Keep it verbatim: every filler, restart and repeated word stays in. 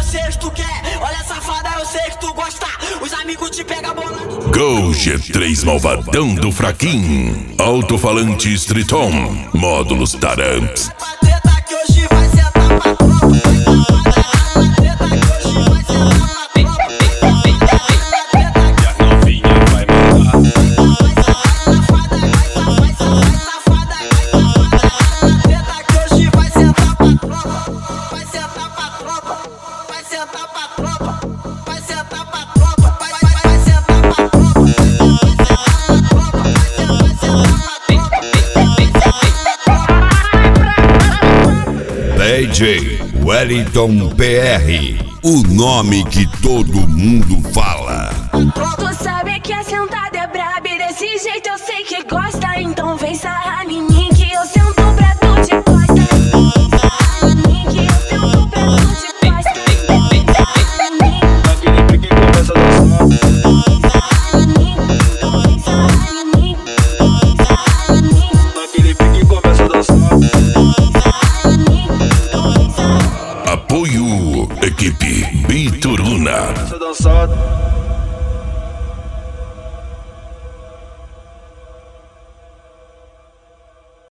sei que tu quer. Olha safada, eu sei que tu gosta. Os amigos te pegam bolado. Go G três Malvadão do Fraquinho. Alto-falante Streeton. Módulos Taramps. Treta que hoje vai sentar pra tropa. Treta que hoje vai sentar pra tropa. D J Wellington P R, o nome que todo mundo fala. Tu sabe que a sentada é braba e desse jeito eu sei que gosta. Então vem sarrar em mim que eu sento pra tu de costa. Sarrar em mim que eu sento pra tu de costa. Sarrar em mim. Naquele pique começa a dançar. Sarrar em mim. Então vem sarrar em mim. Sarrar em mim. Naquele pique começa a dançar. Apoio Equipe Bituruna. Começa a dançar.